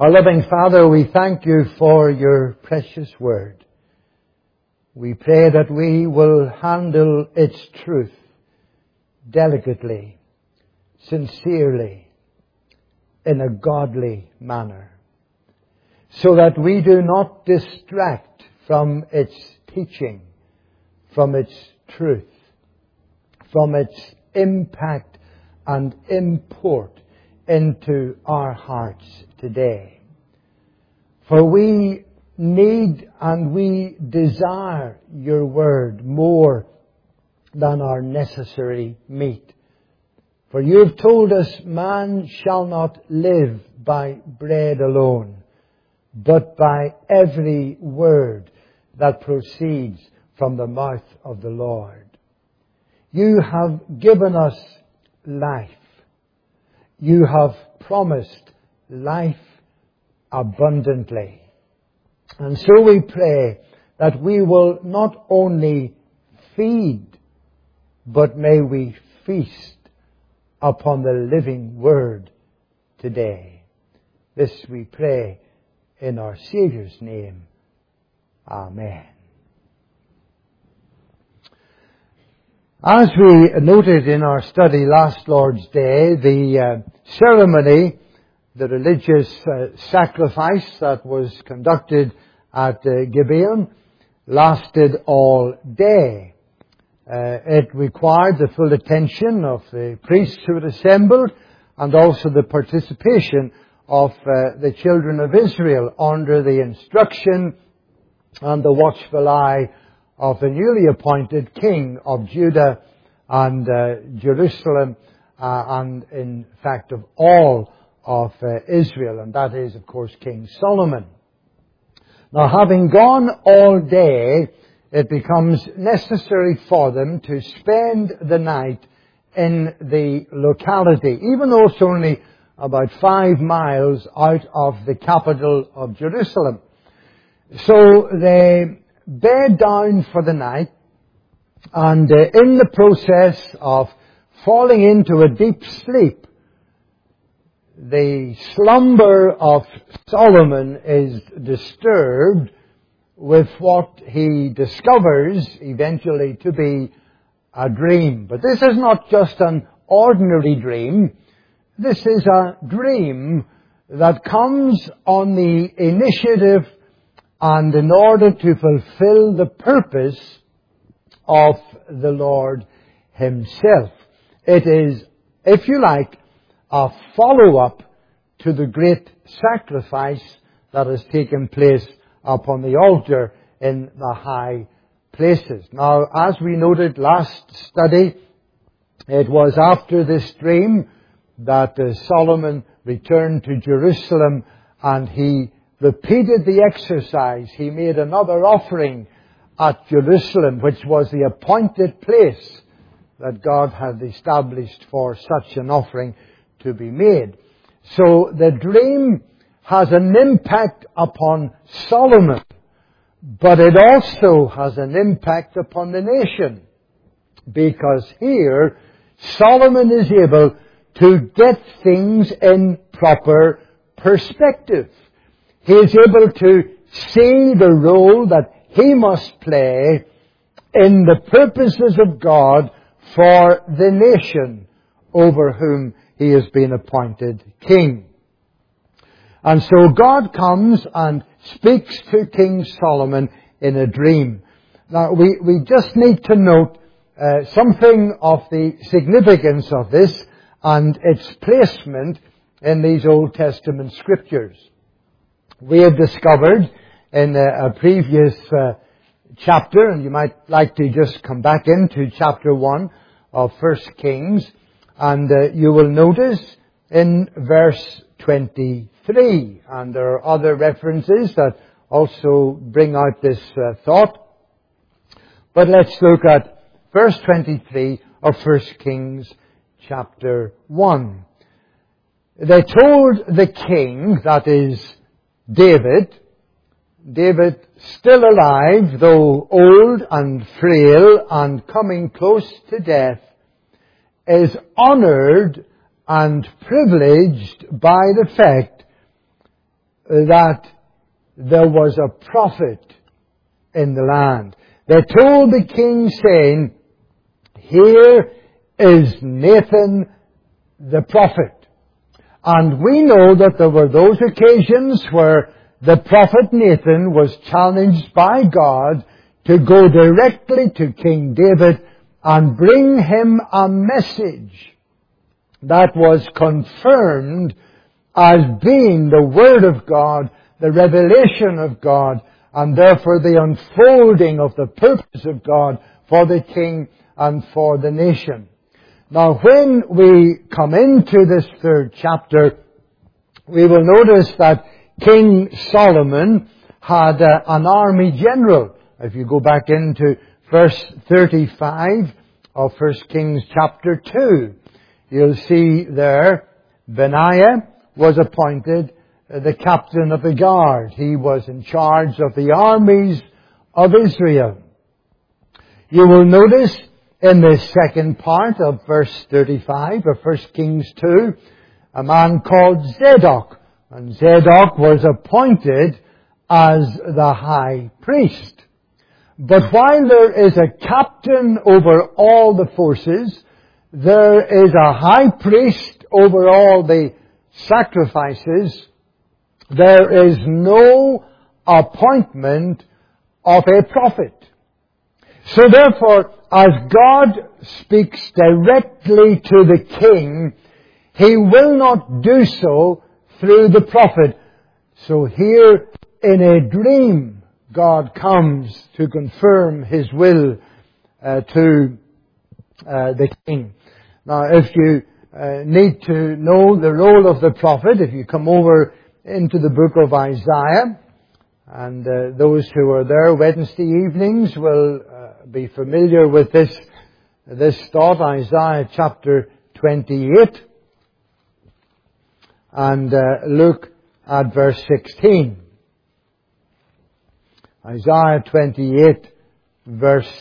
Our loving Father, we thank you for your precious word. We pray that we will handle its truth delicately, sincerely, in a godly manner, so that we do not distract from its teaching, from its truth, from its impact and import into our hearts today. For we need and we desire your word more than our necessary meat. For you have told us, man shall not live by bread alone, but by every word that proceeds from the mouth of the Lord. You have given us life. You have promised life abundantly. And so we pray that we will not only feed, but may we feast upon the living word today. This we pray in our Saviour's name. Amen. As we noted in our study last Lord's Day, the ceremony, the religious sacrifice that was conducted at Gibeon lasted all day. It required the full attention of the priests who had assembled and also the participation of the children of Israel under the instruction and the watchful eye of the newly appointed king of Judah and Jerusalem, and in fact of all of Israel, and that is, of course, King Solomon. Now, having gone all day, it becomes necessary for them to spend the night in the locality, even though it's only about 5 miles out of the capital of Jerusalem. So they bed down for the night, and in the process of falling into a deep sleep, the slumber of Solomon is disturbed with what he discovers eventually to be a dream. But this is not just an ordinary dream. This is a dream that comes on the initiative and in order to fulfill the purpose of the Lord Himself. It is, if you like, a follow-up to the great sacrifice that has taken place upon the altar in the high places. Now, as we noted last study, it was after this dream that Solomon returned to Jerusalem and he repeated the exercise. He made another offering at Jerusalem, which was the appointed place that God had established for such an offering to be made. So the dream has an impact upon Solomon, but it also has an impact upon the nation, because here Solomon is able to get things in proper perspective. He is able to see the role that he must play in the purposes of God for the nation over whom he has been appointed king. And so God comes and speaks to King Solomon in a dream. Now, we just need to note something of the significance of this and its placement in these Old Testament scriptures. We have discovered in a previous chapter, and you might like to just come back into chapter 1 of 1 Kings, and you will notice in verse 23, and there are other references that also bring out this thought. But let's look at verse 23 of 1 Kings chapter 1. They told the king, that is David still alive, though old and frail and coming close to death, is honoured and privileged by the fact that there was a prophet in the land. They told the king, saying, "Here is Nathan the prophet." And we know that there were those occasions where the prophet Nathan was challenged by God to go directly to King David and bring him a message that was confirmed as being the Word of God, the revelation of God, and therefore the unfolding of the purpose of God for the king and for the nation. Now, when we come into this third chapter, we will notice that King Solomon had an army general. If you go back into verse 35 of 1 Kings chapter 2, you'll see there Benaiah was appointed the captain of the guard. He was in charge of the armies of Israel. You will notice in the second part of verse 35 of 1 Kings 2, a man called Zadok. And Zadok was appointed as the high priest. But while there is a captain over all the forces, there is a high priest over all the sacrifices. There is no appointment of a prophet. So therefore, as God speaks directly to the king, He will not do so through the prophet. So here, in a dream, God comes to confirm His will to the king. Now, if you need to know the role of the prophet, if you come over into the book of Isaiah, and those who are there Wednesday evenings will be familiar with this thought, Isaiah chapter 28, and look at verse 16. Isaiah 28, verse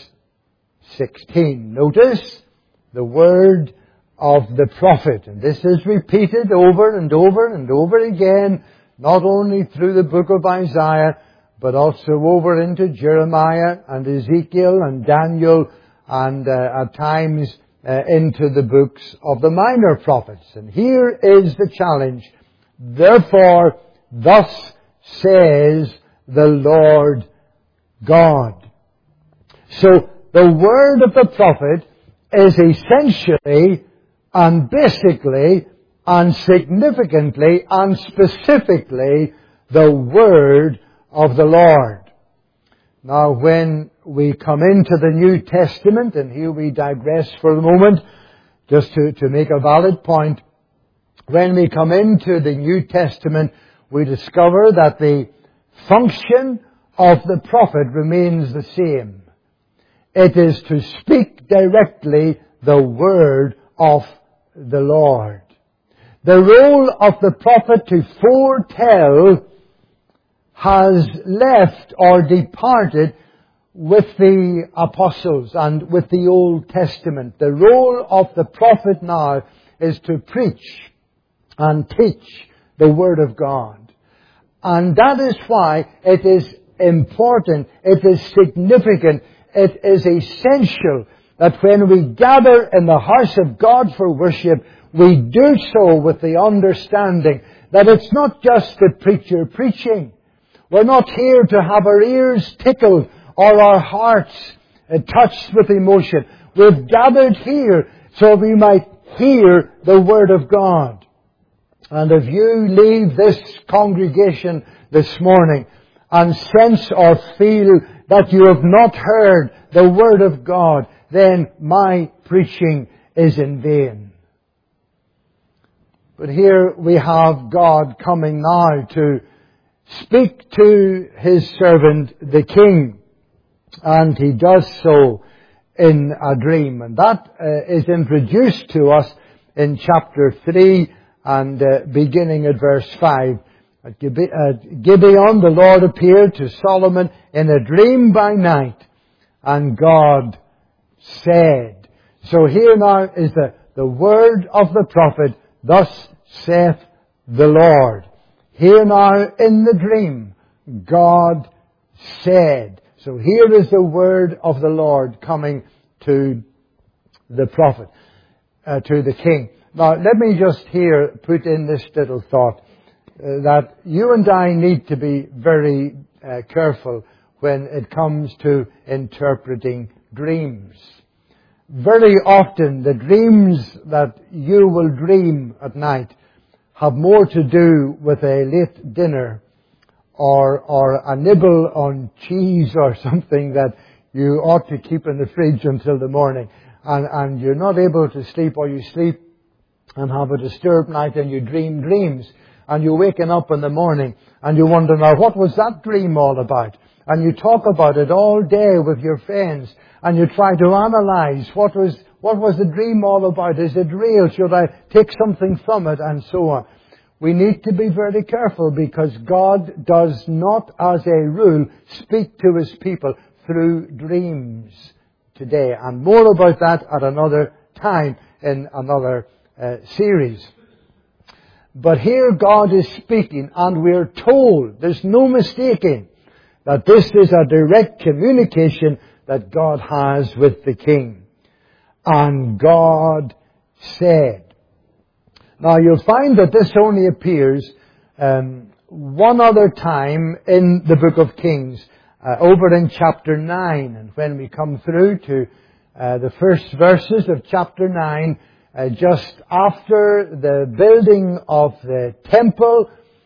16. Notice the word of the prophet. And this is repeated over and over and over again, not only through the book of Isaiah, but also over into Jeremiah and Ezekiel and Daniel, and at times into the books of the minor prophets. And here is the challenge. Therefore, thus says the Lord God. So, the word of the prophet is essentially and basically and significantly and specifically the word of the Lord. Now, when we come into the New Testament, and here we digress for a moment, just to make a valid point, when we come into the New Testament, we discover that the function of the prophet remains the same. It is to speak directly the word of the Lord. The role of the prophet to foretell has left or departed with the apostles and with the Old Testament. The role of the prophet now is to preach and teach the Word of God. And that is why it is important, it is significant, it is essential that when we gather in the house of God for worship, we do so with the understanding that it's not just the preacher preaching. We're not here to have our ears tickled or our hearts touched with emotion. We've gathered here so we might hear the Word of God. And if you leave this congregation this morning and sense or feel that you have not heard the Word of God, then my preaching is in vain. But here we have God coming now to speak to His servant, the king. And He does so in a dream. And that is introduced to us in chapter 3 and beginning at verse 5. At Gibeon, the Lord appeared to Solomon in a dream by night. And God said. So here now is the word of the prophet. Thus saith the Lord. Here now in the dream, God said. So here is the word of the Lord coming to the prophet, to the king. Now let me just here put in this little thought, that you and I need to be very careful when it comes to interpreting dreams. Very often the dreams that you will dream at night have more to do with a late dinner or a nibble on cheese or something that you ought to keep in the fridge until the morning. And you're not able to sleep, or you sleep and have a disturbed night and you dream dreams. And you're waking up in the morning and you wonder, now what was that dream all about? And you talk about it all day with your friends and you try to analyze what was the dream all about? Is it real? Should I take something from it? And so on. We need to be very careful, because God does not, as a rule, speak to His people through dreams today. And more about that at another time in another series. But here God is speaking, and we're told, there's no mistaking, that this is a direct communication that God has with the king. And God said. Now you'll find that this only appears one other time in the book of Kings, over in chapter 9. And when we come through to the first verses of chapter 9, just after the building of the temple,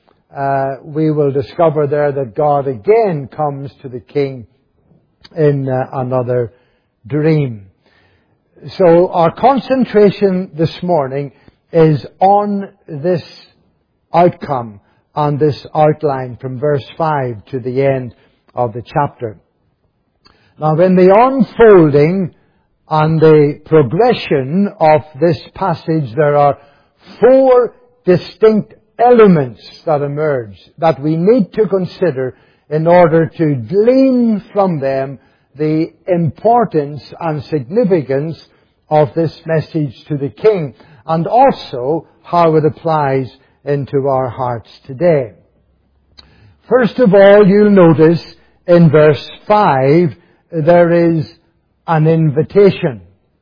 we will discover there that God again comes to the king in another dream. So our concentration this morning is on this outcome, on this outline from verse 5 to the end of the chapter. Now, in the unfolding and the progression of this passage, there are 4 distinct elements that emerge that we need to consider in order to glean from them the importance and significance of this message to the king, and also how it applies into our hearts today. First of all, you'll notice in verse 5 there is an invitation.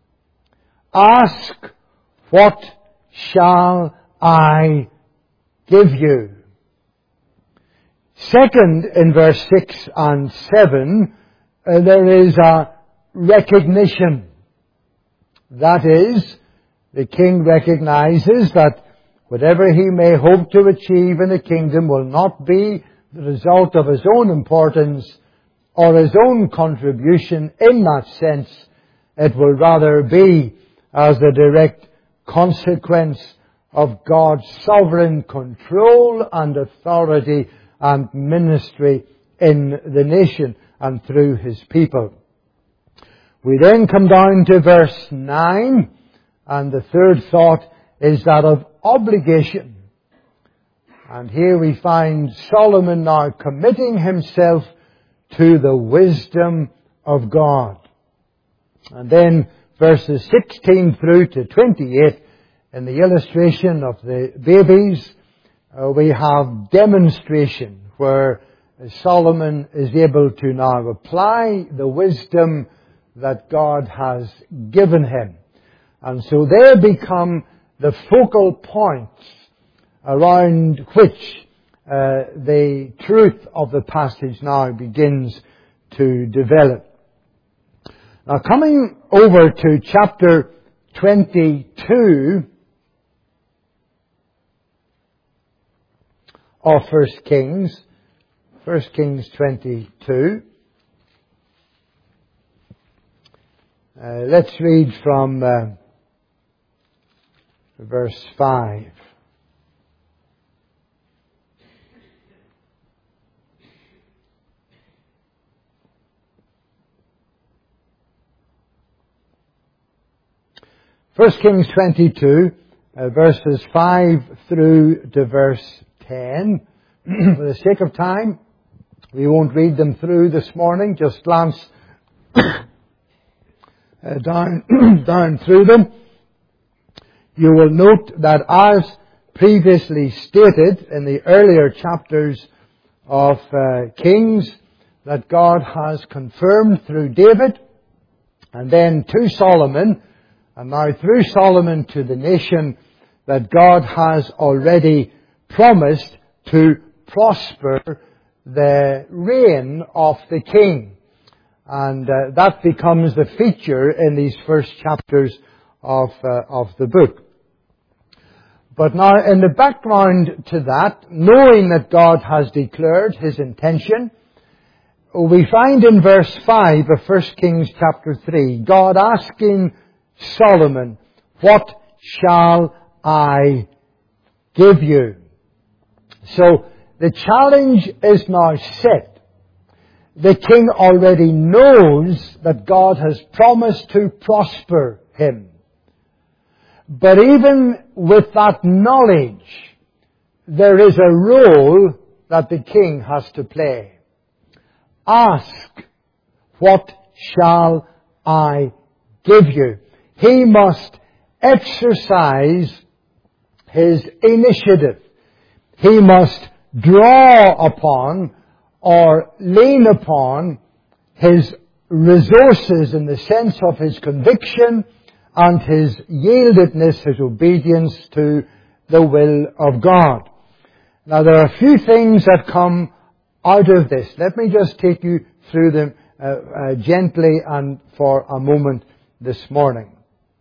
Ask, what shall I give you? Second, in verse 6 and 7, there is a recognition. That is, the king recognizes that whatever he may hope to achieve in the kingdom will not be the result of his own importance or his own contribution in that sense. It will rather be as a direct consequence of God's sovereign control and authority and ministry in the nation and through His people. We then come down to verse 9, and the third thought is that of obligation. And here we find Solomon now committing himself to the wisdom of God. And then verses 16 through to 28, in the illustration of the babies, we have demonstration where Solomon is able to now apply the wisdom that God has given him. And so they become the focal points around which the truth of the passage now begins to develop. Now, coming over to chapter 22 of 1 Kings 22. Let's read from verse 5. First Kings 22, verses 5 through to verse 10. For the sake of time, we won't read them through this morning. Just glance down through them. You will note that as previously stated in the earlier chapters of Kings, that God has confirmed through David, and then to Solomon, and now through Solomon to the nation, that God has already promised to prosper the reign of the king. And that becomes the feature in these first chapters of the book. But now, in the background to that, knowing that God has declared His intention, we find in verse 5 of 1 Kings chapter 3, God asking Solomon, "What shall I give you?" So, the challenge is now set. The king already knows that God has promised to prosper him. But even with that knowledge, there is a role that the king has to play. Ask, "What shall I give you?" He must exercise his initiative. He must draw upon or lean upon his resources in the sense of his conviction and his yieldedness, his obedience to the will of God. Now, there are a few things that come out of this. Let me just take you through them gently and for a moment this morning.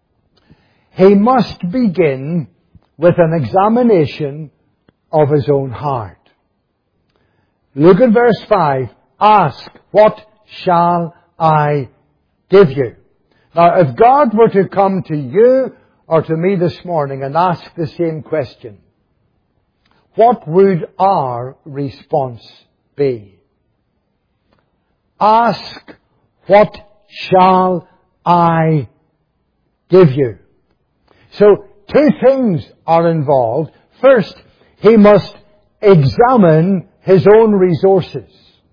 He must begin with an examination of his own heart. Look at verse 5. Ask, "What shall I give you?" Now, if God were to come to you or to me this morning and ask the same question, what would our response be? Ask, "What shall I give you?" So, two things are involved. First, he must examine his own resources.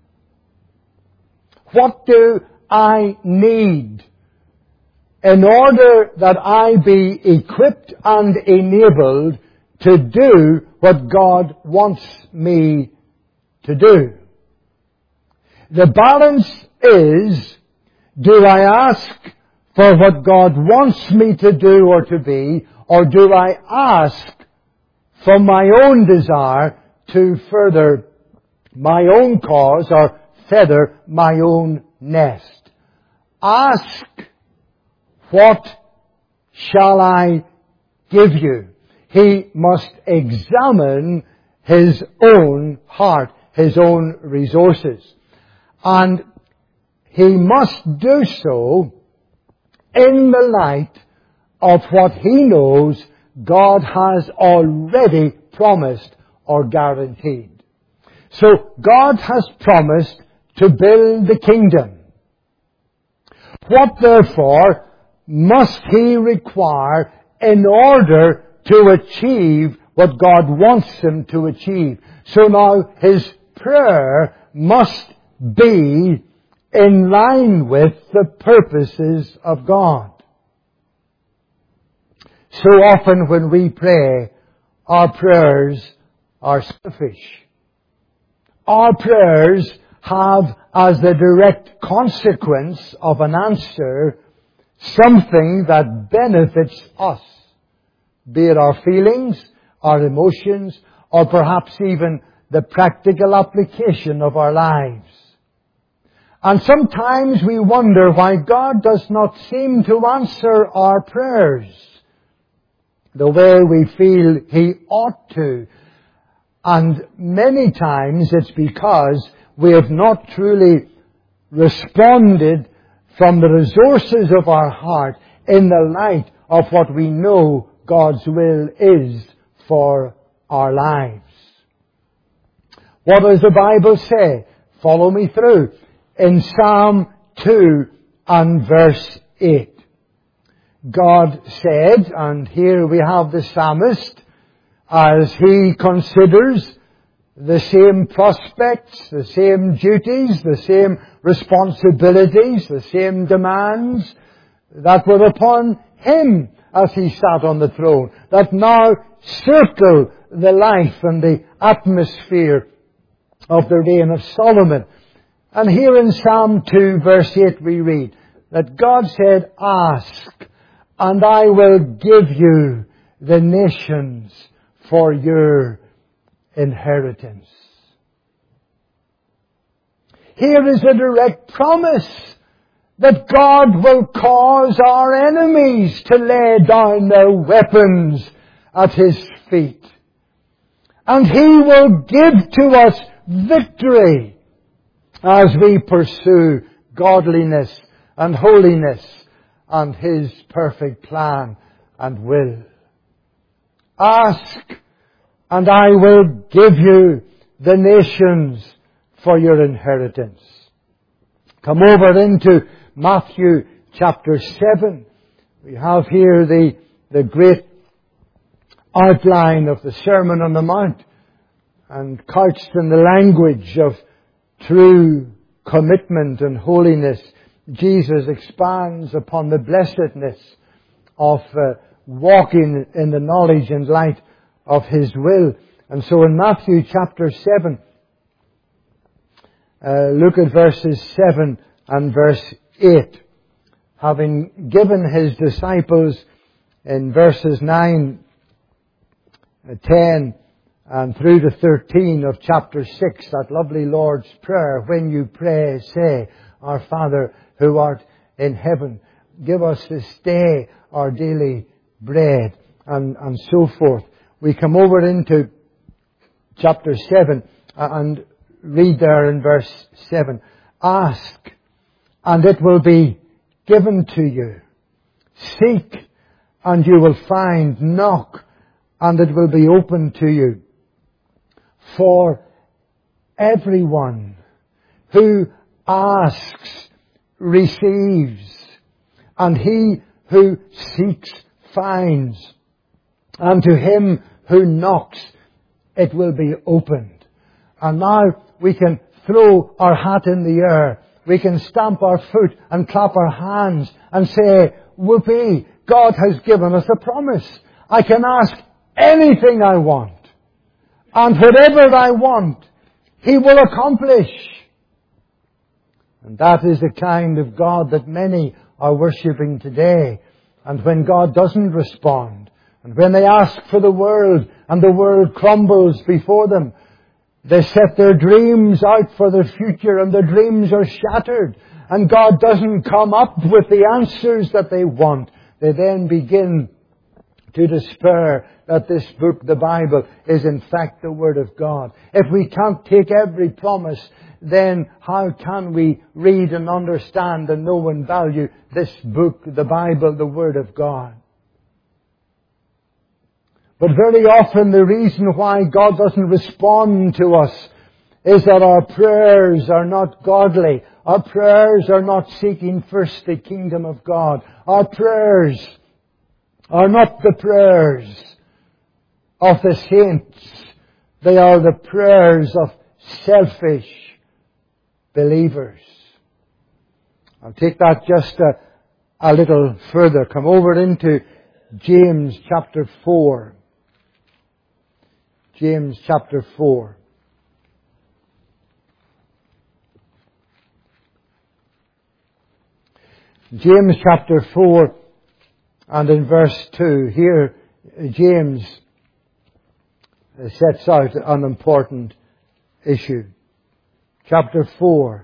What do I need in order that I be equipped and enabled to do what God wants me to do? The balance is, do I ask for what God wants me to do or to be, or do I ask for my own desire to further my own cause or feather my own nest? Ask, "What shall I give you?" He must examine his own heart, his own resources. And he must do so in the light of what he knows God has already promised or guaranteed. So God has promised to build the kingdom. What therefore must he require in order to achieve what God wants him to achieve? So now his prayer must be in line with the purposes of God. So often when we pray, our prayers are selfish. Our prayers have as the direct consequence of an answer something that benefits us, be it our feelings, our emotions, or perhaps even the practical application of our lives. And sometimes we wonder why God does not seem to answer our prayers the way we feel He ought to. And many times it's because we have not truly responded from the resources of our heart in the light of what we know God's will is for our lives. What does the Bible say? Follow me through. In Psalm 2 and verse 8. God said, and here we have the psalmist, as he considers the same prospects, the same duties, the same responsibilities, the same demands that were upon him as he sat on the throne, that now circle the life and the atmosphere of the reign of Solomon. And here in Psalm 2 verse 8 we read that God said, "Ask, and I will give you the nations for your inheritance." Here is a direct promise that God will cause our enemies to lay down their weapons at His feet. And He will give to us victory as we pursue godliness and holiness and His perfect plan and will. Ask, and I will give you the nations for your inheritance. Come over into Matthew chapter 7. We have here the great outline of the Sermon on the Mount, and couched in the language of true commitment and holiness, Jesus expands upon the blessedness of walking in the knowledge and light of His will. And so in Matthew chapter 7, look at verses 7 and verse 8. Having given His disciples in verses 9, 10, and through to 13 of chapter 6, that lovely Lord's Prayer, when you pray, say, "Our Father who art in heaven, give us this day our daily bread," and so forth. We come over into chapter 7 and read there in verse 7, "Ask, and it will be given to you. Seek, and you will find. Knock, and it will be opened to you. For everyone who asks receives, and he who seeks finds, and to him who knocks it will be opened." And now we can throw our hat in the air. We can stamp our foot and clap our hands and say, "Whoopee, God has given us a promise. I can ask anything I want. And whatever I want, He will accomplish." And that is the kind of God that many are worshipping today. And when God doesn't respond, and when they ask for the world and the world crumbles before them, they set their dreams out for the future and their dreams are shattered, and God doesn't come up with the answers that they want, they then begin to despair that this book, the Bible, is in fact the Word of God. If we can't take every promise, then how can we read and understand and know and value this book, the Bible, the Word of God? But very often the reason why God doesn't respond to us is that our prayers are not godly. Our prayers are not seeking first the kingdom of God. Our prayers are not the prayers of the saints. They are the prayers of selfish believers. I'll take that just a little further. Come over into James chapter 4. James chapter 4. James chapter 4 and in verse 2, here James sets out an important issue. Chapter 4.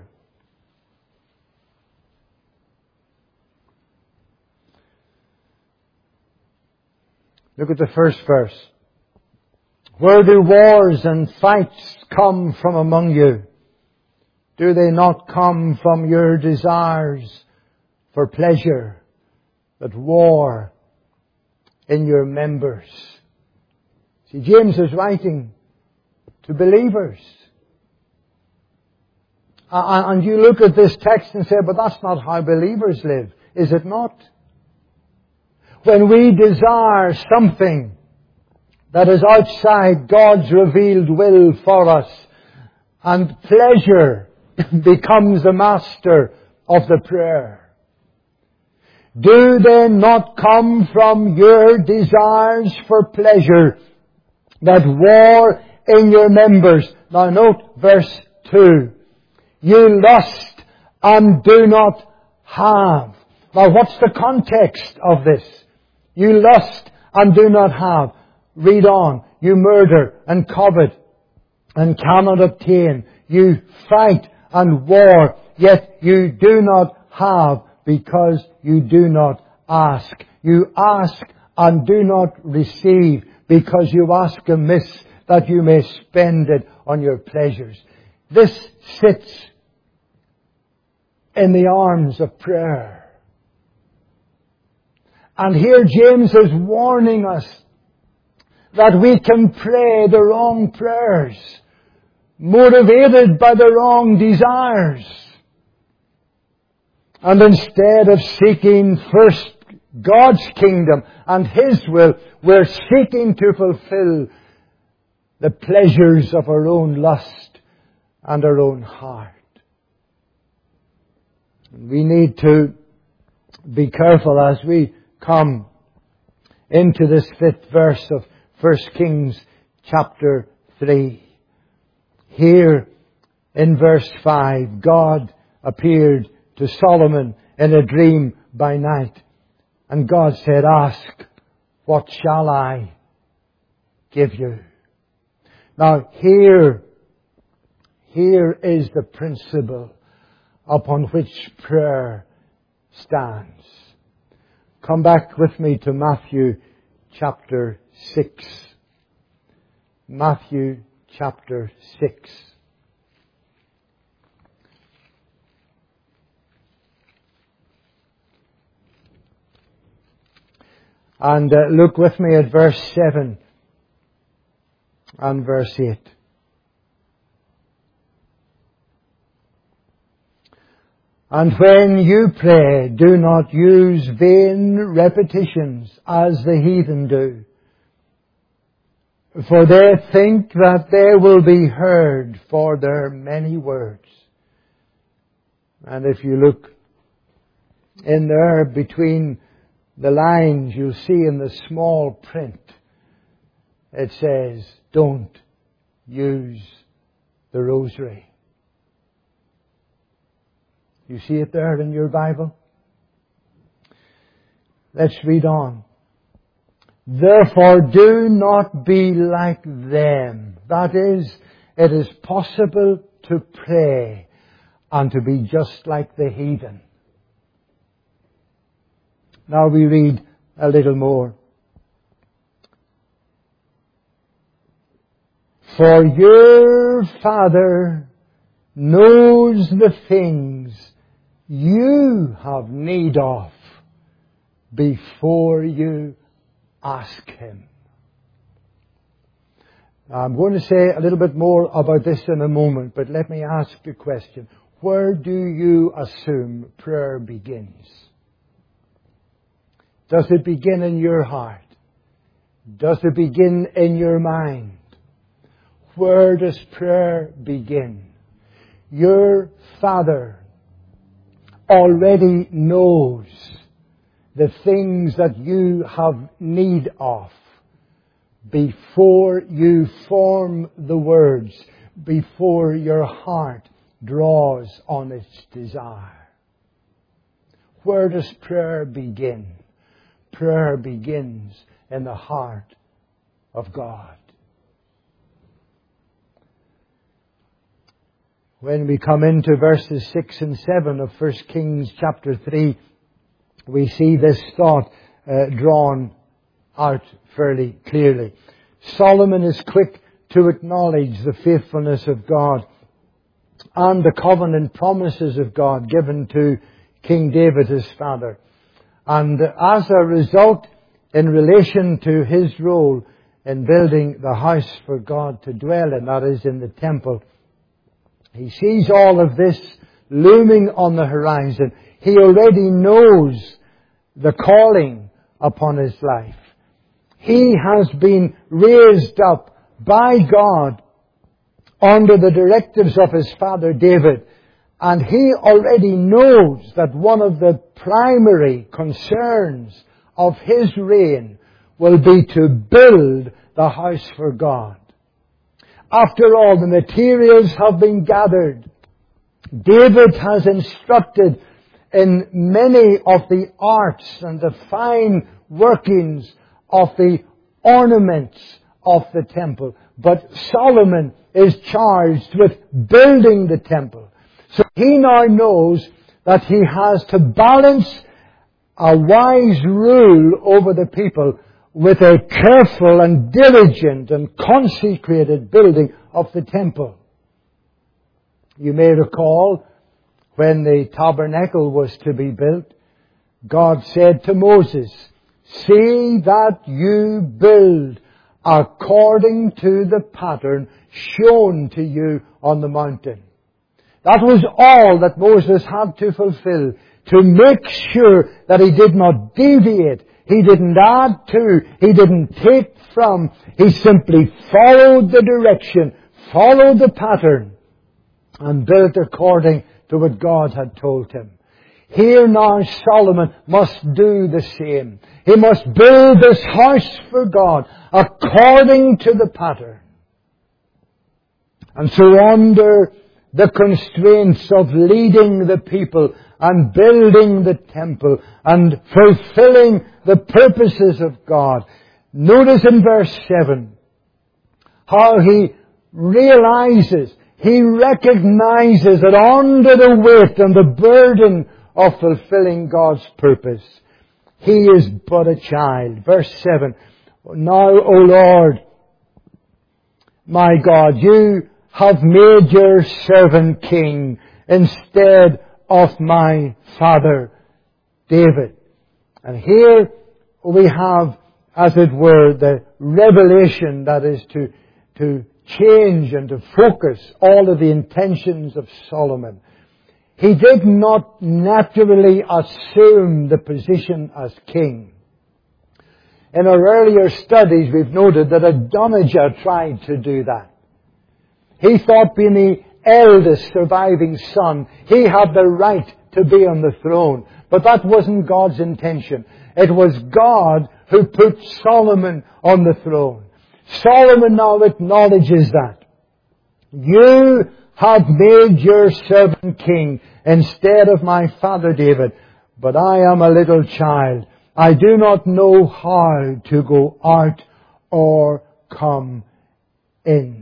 Look at the first verse. "Where do wars and fights come from among you? Do they not come from your desires for pleasure that war in your members?" See, James is writing to believers. And you look at this text and say, "But that's not how believers live." Is it not? When we desire something that is outside God's revealed will for us, and pleasure becomes the master of the prayer. Do they not come from your desires for pleasure that war in your members? Now note verse 2. You lust and do not have. Now what's the context of this? You lust and do not have. Read on. You murder and covet and cannot obtain. You fight and war, yet you do not have because you do not ask. You ask and do not receive because you ask amiss that you may spend it on your pleasures. This sits in the arms of prayer. And here James is warning us that we can pray the wrong prayers, motivated by the wrong desires. And instead of seeking first God's kingdom and His will, we're seeking to fulfill the pleasures of our own lust and our own heart. We need to be careful as we come into this 5th verse of 1 Kings chapter 3. Here in verse 5, God appeared to Solomon in a dream by night. And God said, ask, what shall I give you? Now here is the principle upon which prayer stands. Come back with me to Matthew chapter 6. Matthew chapter 6. And look with me at verse 7 and verse 8. And when you pray, do not use vain repetitions as the heathen do, for they think that they will be heard for their many words. And if you look in there between the lines, you'll see in the small print, it says, don't use the rosary. You see it there in your Bible? Let's read on. Therefore, do not be like them. That is, it is possible to pray and to be just like the heathen. Now we read a little more. For your Father knows the things you have need of before you ask Him. Now, I'm going to say a little bit more about this in a moment, but let me ask the question. Where do you assume prayer begins? Does it begin in your heart? Does it begin in your mind? Where does prayer begin? Your Father already knows the things that you have need of before you form the words, before your heart draws on its desire. Where does prayer begin? Prayer begins in the heart of God. When we come into verses 6 and 7 of 1 Kings chapter 3, we see this thought drawn out fairly clearly. Solomon is quick to acknowledge the faithfulness of God and the covenant promises of God given to King David, his father. And as a result, in relation to his role in building the house for God to dwell in, that is, in the temple, he sees all of this looming on the horizon. He already knows the calling upon his life. He has been raised up by God under the directives of his father David And he already knows that one of the primary concerns of his reign will be to build the house for God. After all, the materials have been gathered. David has instructed in many of the arts and the fine workings of the ornaments of the temple. But Solomon is charged with building the temple. So he now knows that he has to balance a wise rule over the people with a careful and diligent and consecrated building of the temple. You may recall when the tabernacle was to be built, God said to Moses, "See that you build according to the pattern shown to you on the mountain." That was all that Moses had to fulfill, to make sure that he did not deviate. He didn't add to, he didn't take from. He simply followed the direction, followed the pattern, and built according to what God had told him. Here now Solomon must do the same. He must build this house for God according to the pattern. And so under the constraints of leading the people and building the temple and fulfilling the purposes of God, notice in verse 7 how he realizes, he recognizes that under the weight and the burden of fulfilling God's purpose, he is but a child. Verse 7, "Now, O Lord, my God, you have made your servant king instead of my father David." And here we have, as it were, the revelation that is to change and to focus all of the intentions of Solomon. He did not naturally assume the position as king. In our earlier studies, we've noted that Adonijah tried to do that. He thought, being the eldest surviving son, he had the right to be on the throne. But that wasn't God's intention. It was God who put Solomon on the throne. Solomon now acknowledges that. "You have made your servant king instead of my father David, but I am a little child. I do not know how to go out or come in."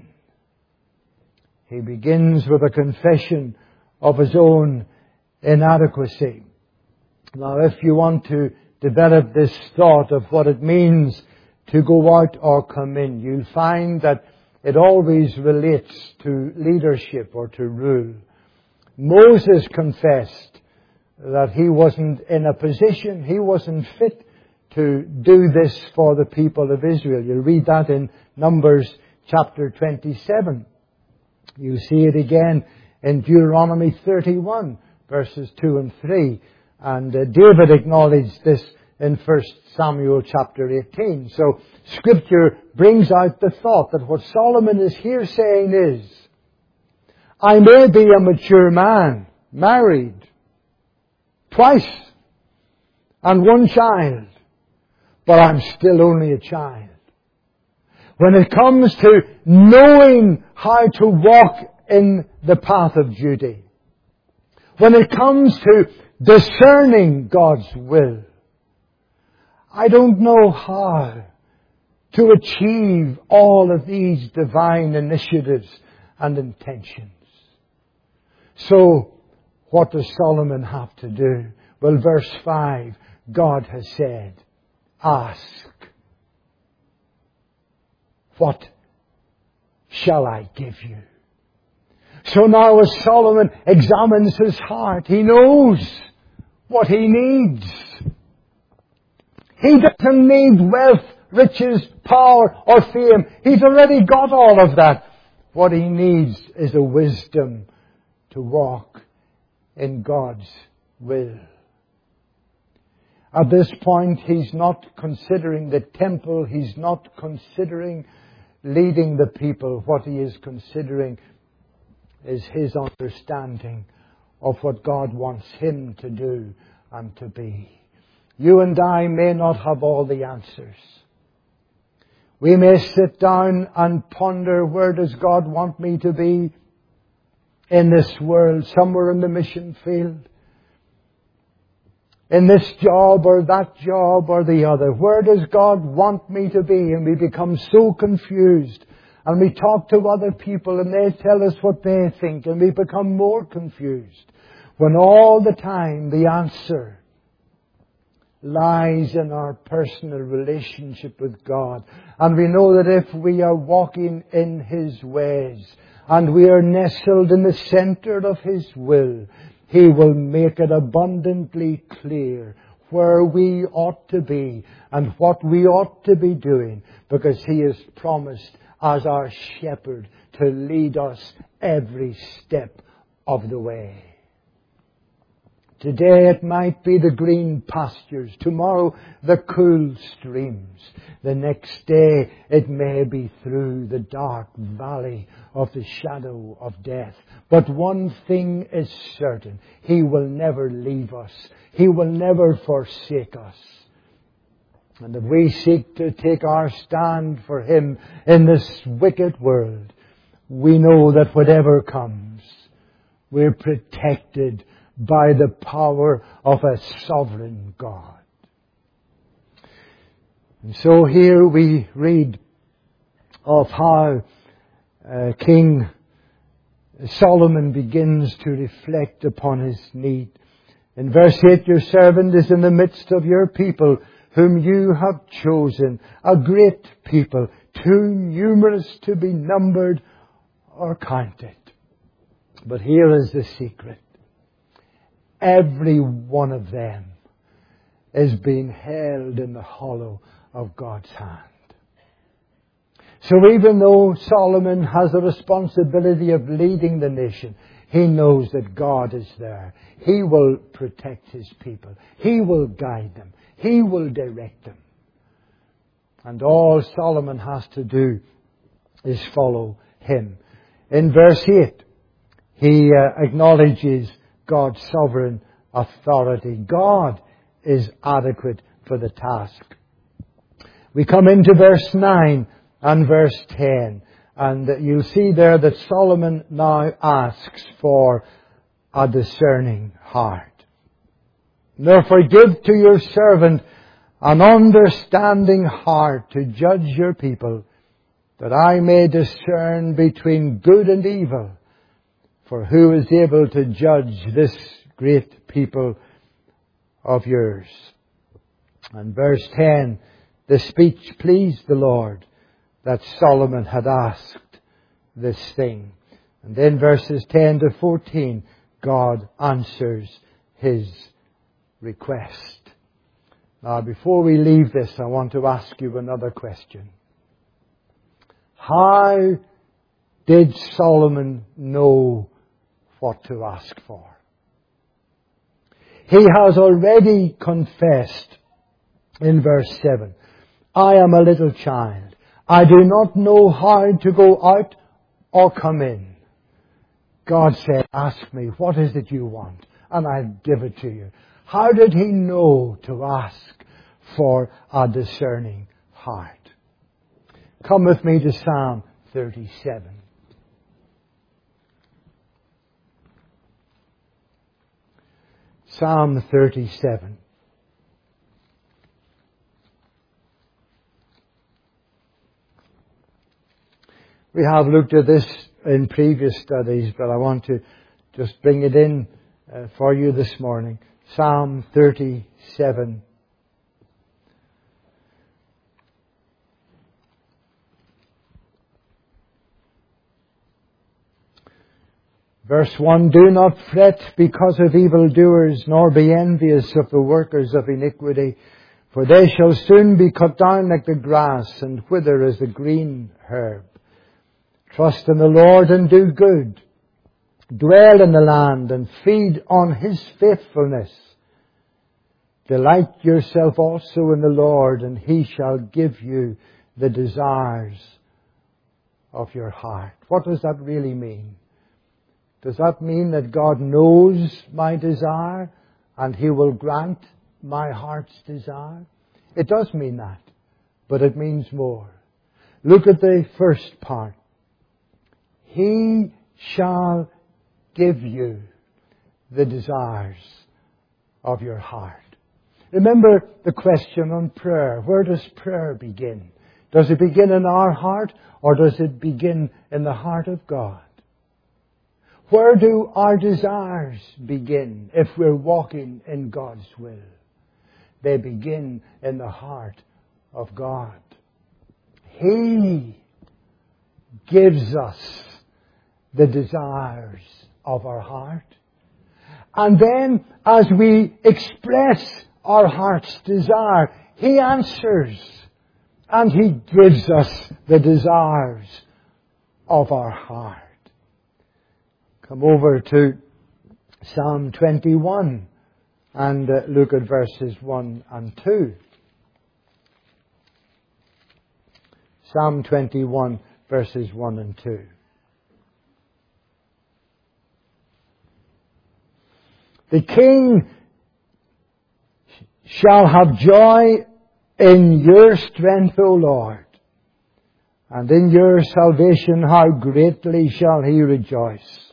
He begins with a confession of his own inadequacy. Now, if you want to develop this thought of what it means to go out or come in, you'll find that it always relates to leadership or to rule. Moses confessed that he wasn't in a position, he wasn't fit to do this for the people of Israel. You'll read that in Numbers chapter 27. You see it again in Deuteronomy 31, verses 2 and 3. And David acknowledged this in 1 Samuel chapter 18. So Scripture brings out the thought that what Solomon is here saying is, I may be a mature man, married, twice, and one child, but I'm still only a child. When it comes to knowing how to walk in the path of duty, when it comes to discerning God's will, I don't know how to achieve all of these divine initiatives and intentions. So, what does Solomon have to do? Well, verse 5, God has said, ask. What shall I give you? So now as Solomon examines his heart, he knows what he needs. He doesn't need wealth, riches, power, or fame. He's already got all of that. What he needs is a wisdom to walk in God's will. At this point, he's not considering the temple. He's not considering leading the people. What he is considering is his understanding of what God wants him to do and to be. You and I may not have all the answers. We may sit down and ponder, where does God want me to be in this world, somewhere in the mission field? In this job or that job or the other. Where does God want me to be? And we become so confused. And we talk to other people and they tell us what they think. And we become more confused. When all the time the answer lies in our personal relationship with God. And we know that if we are walking in His ways and we are nestled in the center of His will, He will make it abundantly clear where we ought to be and what we ought to be doing, because He has promised as our shepherd to lead us every step of the way. Today it might be the green pastures. Tomorrow the cool streams. The next day it may be through the dark valley of the shadow of death. But one thing is certain. He will never leave us. He will never forsake us. And if we seek to take our stand for Him in this wicked world, we know that whatever comes, we're protected by the power of a sovereign God. And so here we read of how King Solomon begins to reflect upon his need. In verse 8, your servant is in the midst of your people, whom you have chosen, a great people, too numerous to be numbered or counted. But here is the secret. Every one of them is being held in the hollow of God's hand. So even though Solomon has the responsibility of leading the nation, he knows that God is there. He will protect His people. He will guide them. He will direct them. And all Solomon has to do is follow Him. In verse 8, he acknowledges God's sovereign authority. God is adequate for the task. We come into verse 9 and verse 10. And you'll see there that Solomon now asks for a discerning heart. Therefore give to your servant an understanding heart to judge your people, that I may discern between good and evil. For who is able to judge this great people of yours? And verse 10, the speech pleased the Lord, that Solomon had asked this thing. And then verses 10 to 14, God answers his request. Now, before we leave this, I want to ask you another question. How did Solomon know what to ask for? He has already confessed in verse 7, I am a little child. I do not know how to go out or come in. God said, ask me, what is it you want? And I'll give it to you. How did he know to ask for a discerning heart? Come with me to Psalm 37. Psalm 37. We have looked at this in previous studies, but I want to just bring it in for you this morning. Psalm 37. Verse 1, do not fret because of evildoers, nor be envious of the workers of iniquity, for they shall soon be cut down like the grass and wither as the green herb. Trust in the Lord and do good. Dwell in the land and feed on His faithfulness. Delight yourself also in the Lord, and He shall give you the desires of your heart. What does that really mean? Does that mean that God knows my desire and He will grant my heart's desire? It does mean that, but it means more. Look at the first part. He shall give you the desires of your heart. Remember the question on prayer. Where does prayer begin? Does it begin in our heart, or does it begin in the heart of God? Where do our desires begin if we're walking in God's will? They begin in the heart of God. He gives us the desires of our heart. And then, as we express our heart's desire, He answers. And He gives us the desires of our heart. Come over to Psalm 21 and look at verses 1 and 2. Psalm 21, verses 1 and 2. The king shall have joy in your strength, O Lord, and in your salvation how greatly shall he rejoice.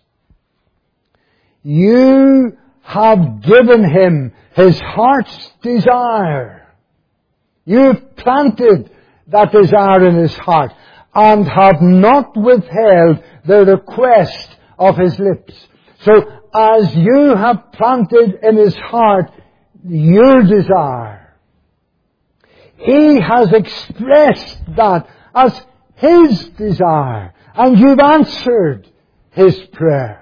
You have given him his heart's desire. You've planted that desire in his heart and have not withheld the request of his lips. So as you have planted in his heart your desire, he has expressed that as his desire, and you've answered his prayer.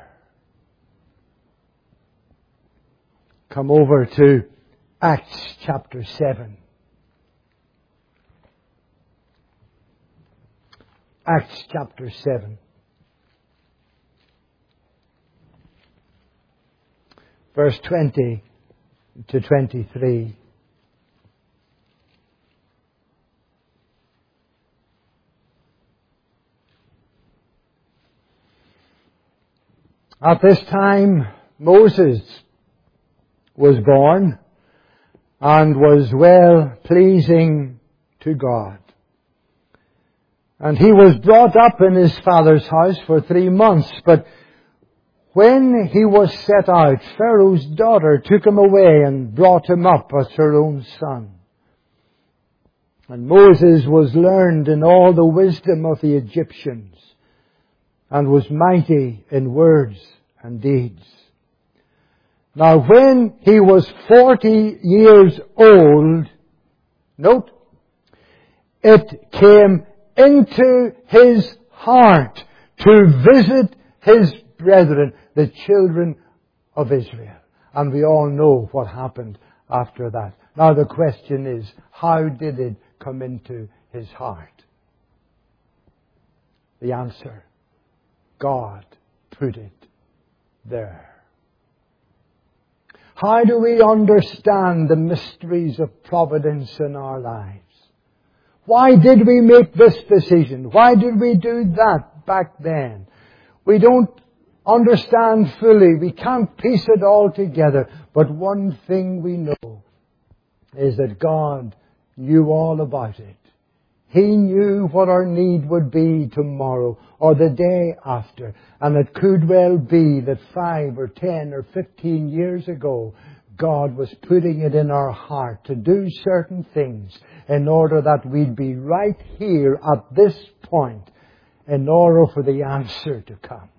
Come over to Acts chapter 7. Acts chapter 7. Verse 20 to 23. At this time, Moses was born and was well pleasing to God. And he was brought up in his father's house for 3 months. But when he was set out, Pharaoh's daughter took him away and brought him up as her own son. And Moses was learned in all the wisdom of the Egyptians, and was mighty in words and deeds. Now when he was 40 years old, note, it came into his heart to visit his brethren, the children of Israel. And we all know what happened after that. Now the question is, how did it come into his heart? The answer: God put it there. How do we understand the mysteries of providence in our lives? Why did we make this decision? Why did we do that back then? We don't understand fully. We can't piece it all together. But one thing we know is that God knew all about it. He knew what our need would be tomorrow or the day after. And it could well be that 5 or 10 or 15 years ago, God was putting it in our heart to do certain things in order that we'd be right here at this point in order for the answer to come.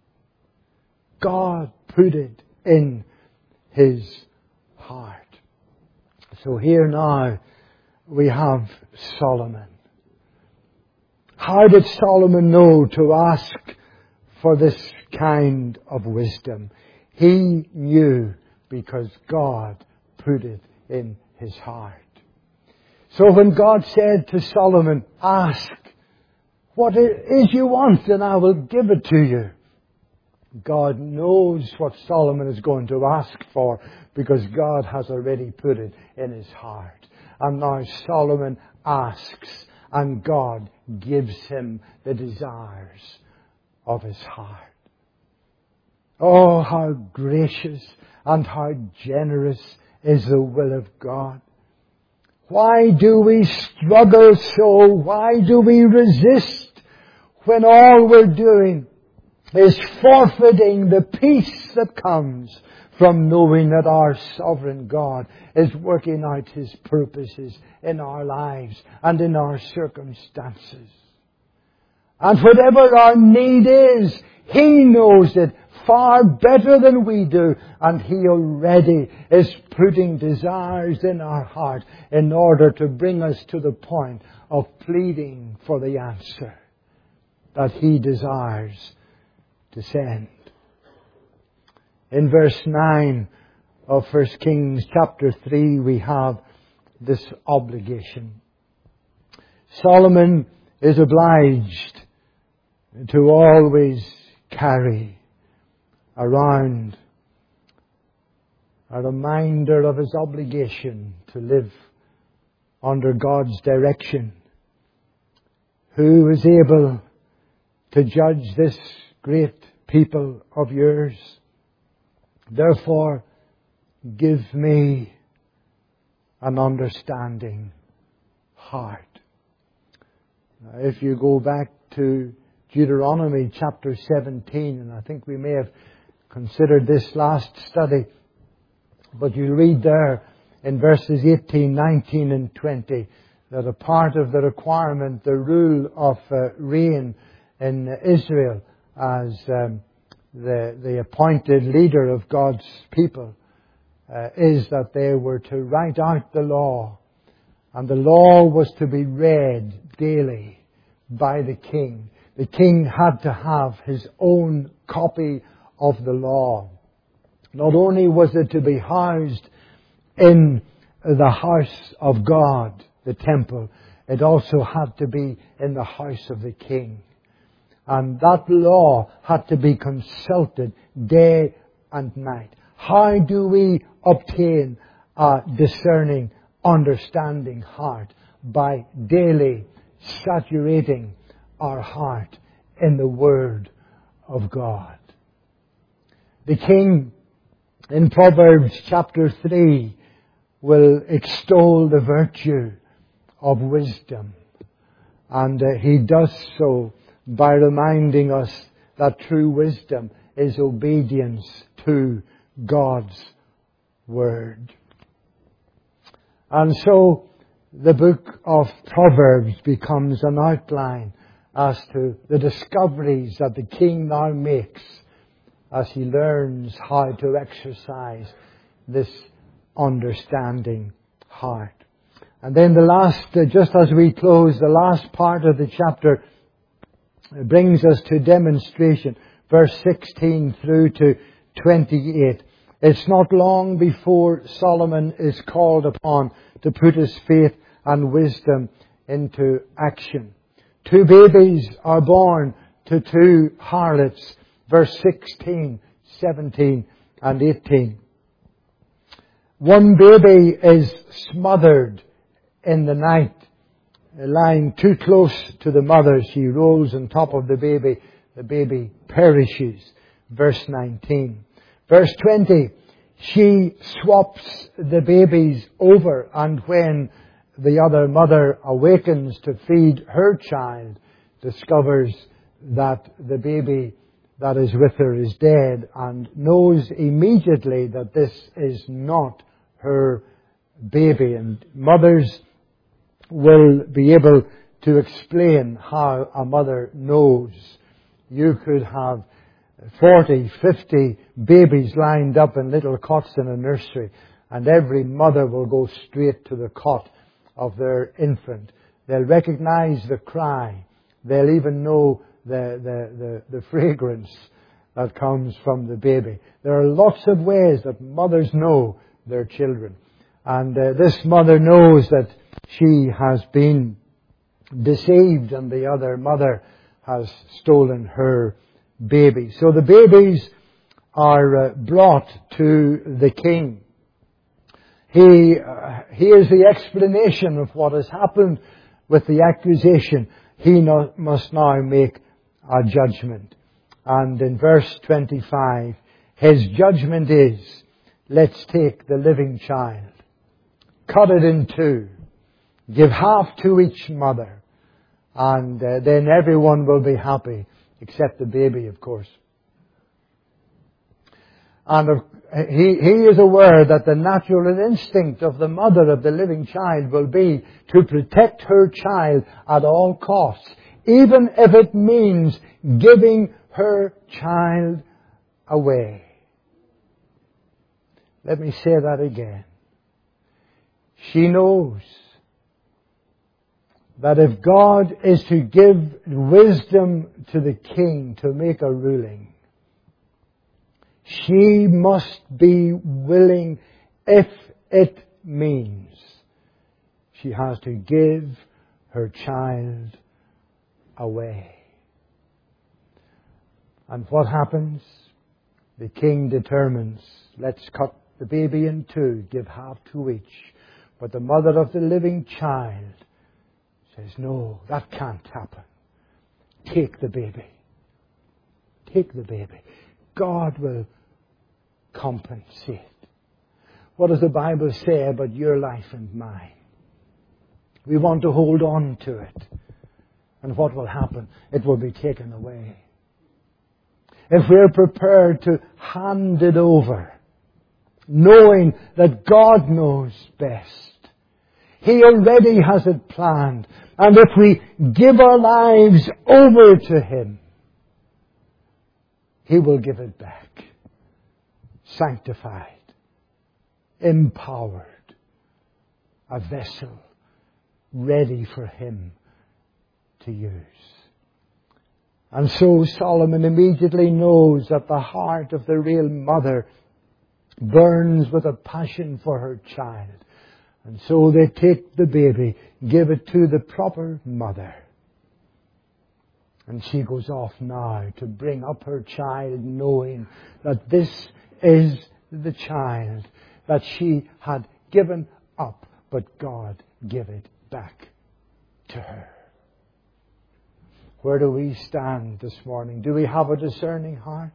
God put it in his heart. So here now we have Solomon. How did Solomon know to ask for this kind of wisdom? He knew because God put it in his heart. So when God said to Solomon, ask what it is you want and I will give it to you, God knows what Solomon is going to ask for because God has already put it in his heart. And now Solomon asks, and God gives him the desires of his heart. Oh, how gracious and how generous is the will of God. Why do we struggle so? Why do we resist when all we're doing is forfeiting the peace that comes from knowing that our sovereign God is working out His purposes in our lives and in our circumstances? And whatever our need is, He knows it far better than we do, and He already is putting desires in our heart in order to bring us to the point of pleading for the answer that He desires to send. In verse 9 of 1 Kings chapter 3, we have this obligation. Solomon is obliged to always carry around a reminder of his obligation to live under God's direction. Who is able to judge this great people of yours? Therefore, give me an understanding heart. Now, if you go back to Deuteronomy chapter 17, and I think we may have considered this last study, but you read there in verses 18, 19 and 20 that a part of the requirement, the rule of reign in Israel as the appointed leader of God's people is that they were to write out the law, and the law was to be read daily by the king. The king had to have his own copy of the law. Not only was it to be housed in the house of God, the temple, it also had to be in the house of the king. And that law had to be consulted day and night. How do we obtain a discerning, understanding heart? By daily saturating our heart in the Word of God. The king in Proverbs chapter 3 will extol the virtue of wisdom. And he does so by reminding us that true wisdom is obedience to God's Word. And so the book of Proverbs becomes an outline as to the discoveries that the king now makes as he learns how to exercise this understanding heart. And then the last, just as we close, the last part of the chapter brings us to demonstration, verse 16 through to 28. It's not long before Solomon is called upon to put his faith and wisdom into action. 2 babies are born to 2 harlots, verse 16, 17 and 18. One baby is smothered in the night, lying too close to the mother. She rolls on top of the baby perishes. Verse 19. Verse 20, she swaps the babies over, and when the other mother awakens to feed her child, discovers that the baby that is with her is dead, and knows immediately that this is not her baby. And mothers will be able to explain how a mother knows. You could have 40, 50 babies lined up in little cots in a nursery, and every mother will go straight to the cot of their infant. They'll recognize the cry. They'll even know the fragrance that comes from the baby. There are lots of ways that mothers know their children. And this mother knows that she has been deceived and the other mother has stolen her baby. So the babies are brought to the king. He hears the explanation of what has happened with the accusation. He must now make a judgment. And in verse 25, His judgment is, let's take the living child, cut it in two, give half to each mother, and then everyone will be happy, except the baby, of course. And he is aware that the natural instinct of the mother of the living child will be to protect her child at all costs, even if it means giving her child away. Let me say that again. She knows that if God is to give wisdom to the king to make a ruling, she must be willing, if it means she has to give her child away. And what happens? The king determines, let's cut the baby in two, give half to each. But the mother of the living child says, no, that can't happen. Take the baby. Take the baby. God will compensate. What does the Bible say about your life and mine? We want to hold on to it. And what will happen? It will be taken away. If we're prepared to hand it over, knowing that God knows best, He already has it planned. And if we give our lives over to Him, He will give it back. Sanctified, empowered, a vessel ready for Him to use. And so Solomon immediately knows that the heart of the real mother burns with a passion for her child. And so they take the baby, give it to the proper mother. And she goes off now to bring up her child, knowing that this is the child that she had given up, but God gave it back to her. Where do we stand this morning? Do we have a discerning heart?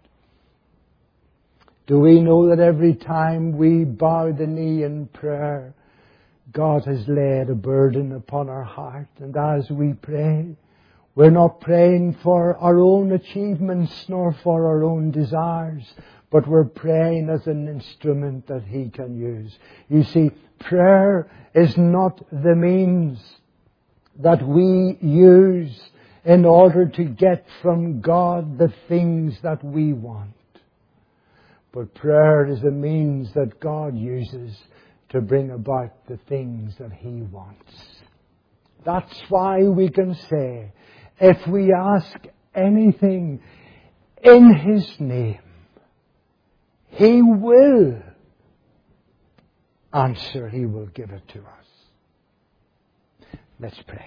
Do we know that every time we bow the knee in prayer, God has laid a burden upon our heart? And as we pray, we're not praying for our own achievements nor for our own desires, but we're praying as an instrument that He can use. You see, prayer is not the means that we use in order to get from God the things that we want. But prayer is a means that God uses to bring about the things that He wants. That's why we can say, if we ask anything in His name, He will answer. He will give it to us. Let's pray.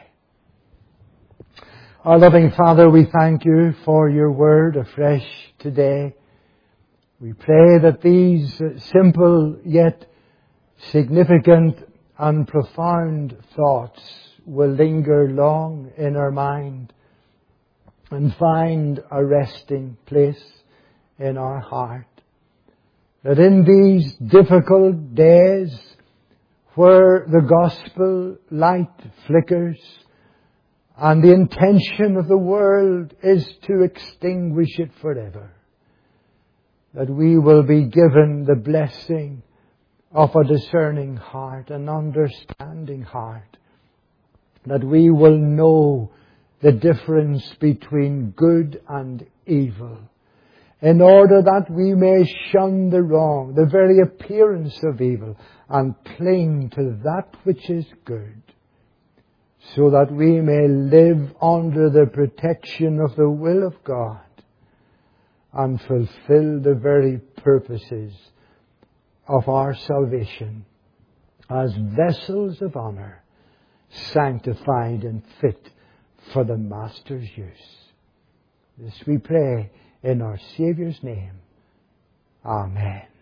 Our loving Father, we thank You for Your word afresh today. We pray that these simple yet significant and profound thoughts will linger long in our mind and find a resting place in our heart. That in these difficult days where the gospel light flickers and the intention of the world is to extinguish it forever, that we will be given the blessing of a discerning heart, an understanding heart, that we will know the difference between good and evil, in order that we may shun the wrong, the very appearance of evil, and cling to that which is good, so that we may live under the protection of the will of God and fulfill the very purposes of our salvation as vessels of honor, sanctified and fit for the Master's use. This we pray in our Saviour's name. Amen.